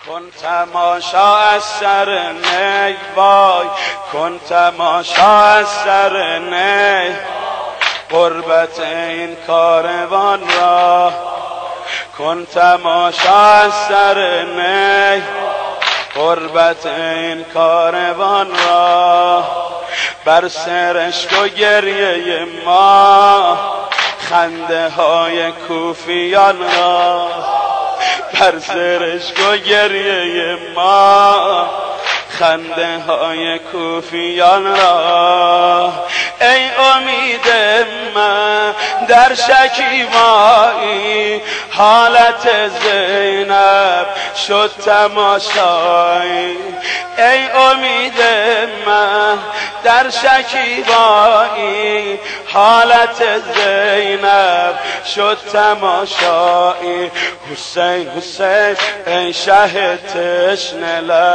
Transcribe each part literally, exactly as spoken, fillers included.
کن تماشا از سر نی وای، کن تماشا از سر نی، غربت این کاروان را. کن تماشا از سر نی، غربت این کاروان را. بر سرشک و گریه ما خنده های کوفیان را. بر سرشک و گریه ما خنده های کوفیان را. ای امید من در شکیبایی، حالت زینب شد تماشایی. ای امید من در شکیبایی، حالت زینب شد تماشایی. حسین حسین ای شه تشنه لب،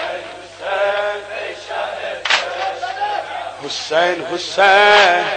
حسین حسین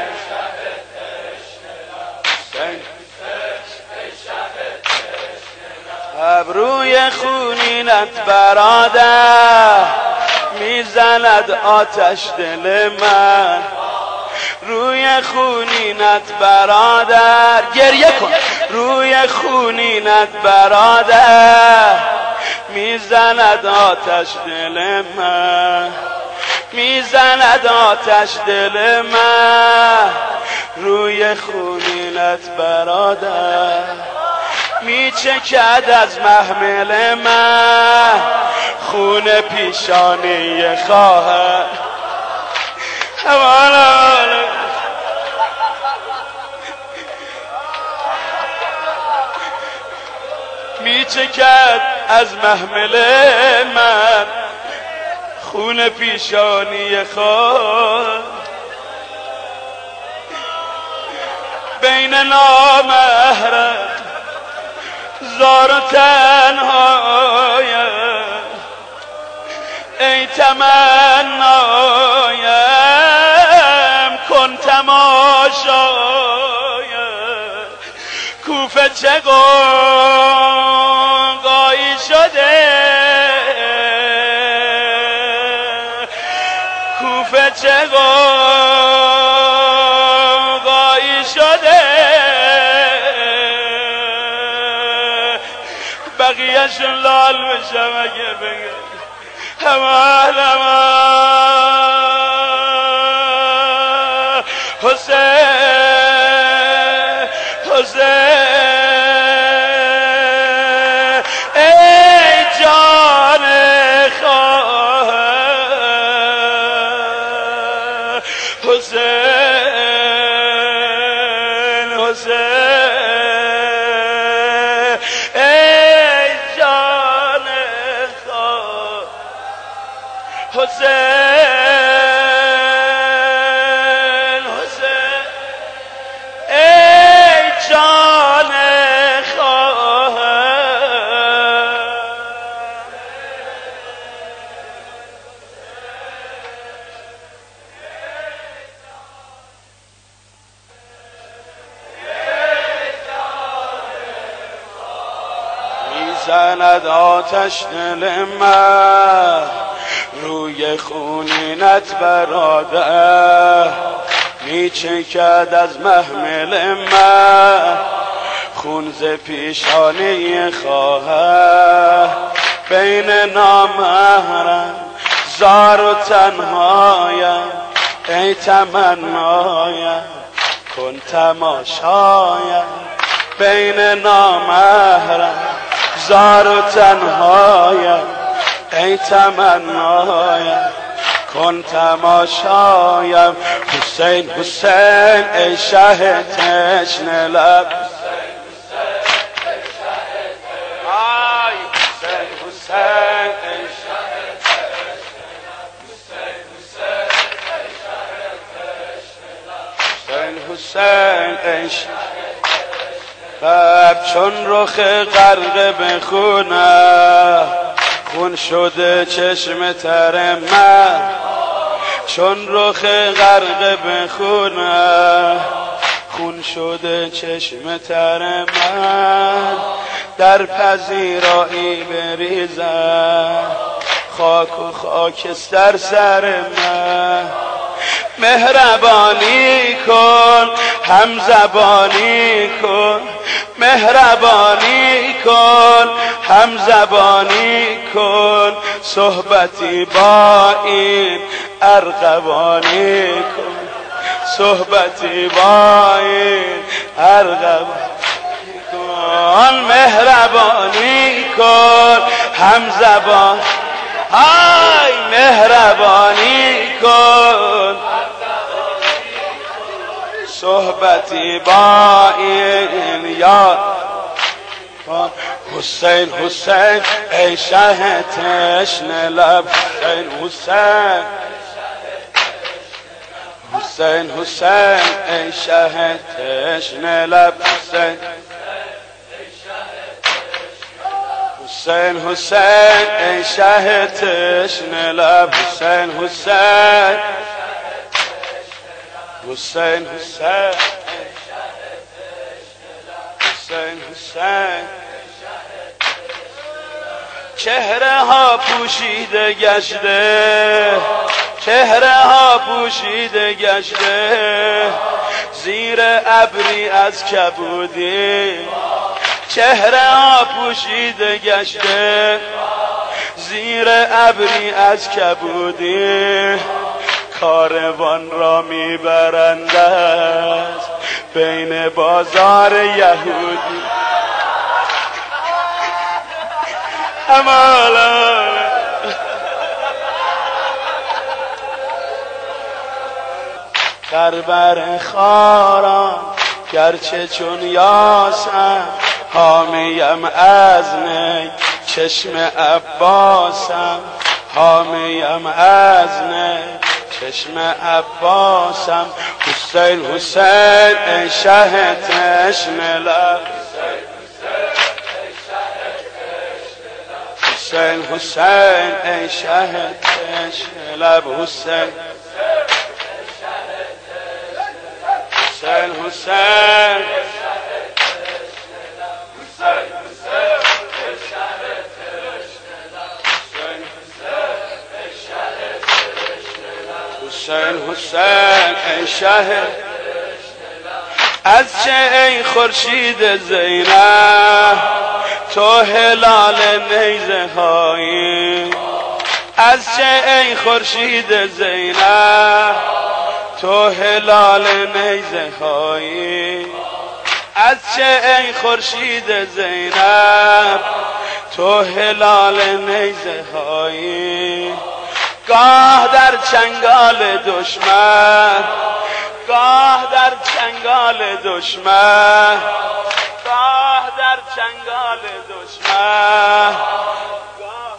ابروی خونینت برادر میزند آتش دل من. روی خونینت برادر گریه کن، روی خونینت برادر میزند آتش دل من، میزند آتش دل من. روی خونینت برادر میچکد از محمل من، خون پیشانی خواهر. میچکد از محمل من، خون پیشانی خواهر. بین نامحرم زار و تنهایم، ای تمنایم کن تماشایم. کوفه چه قوقایی شده، کوفه چه قوقایی شده. بقیهش لال بشم اگه بگم همان همان. حسین حسین ای جان خواهر. حسین حسین ای جان خواهر. حسین حسین ای جان خواهر. میزند آتش دل من، روی خونینت برادر میچکد از محمل من، خون ز پیشانی خواهر. بین نامحرم زار و تنهایم، ای تمنایم کن تماشایم. بین نامحرم زار و تنهایم، ای تمنایم کن تماشایم. حسین حسین ای شه تشنه لب، آی حسین حسین ای شه حسین ای شه لب. چون رخ غرق به خونه، خون شده چشم تر من. چون رخ غرق به خونه، خون شده چشم تر من. در پذیرایی بریزد خاک و خاکستر سر من. مهربانی کن هم زبانی کن، مهربانی کن هم زبانی کن، صحبتی با این ارغوانی کن، صحبتی با این ارغوانی کن. مهربانی کن هم زبان، های مهربانی کن صحبتی با این یاد کن. حسین حسین ای شه تشنه لب، حسین حسین حسین حسین ای شه تشنه لب، حسین حسین حسین ای شه تشنه لب، حسین حسین حسین حسین حسین حسین. چهره ها پوشیده گشته، چهره ها پوشیده گشته، زیر ابری از کبودی، چهره ها پوشیده گشته، زیر ابری از کبودی، کاروان را میبرند است بین بازار یهودی. امالا بربر خاران گرچه چون یاسم، حامیم از نی چشم عباسم، حامیم از نی چشم عباسم. حسین حسین ای شه تشنه لب، حسین حسین ای شه تشنه لب، حسین حسین حسین حسین حسین ای شه. از چه ای خورشید زینب تو هلال نیزه هایی، از چه ای خورشید زینب تو هلال نیزه هایی، از چه ای خورشید زینب تو هلال نیزه هایی. گاه در چنگال دشمن، گاه در چنگال دشمن، گاه در چنگال دشمن، گاه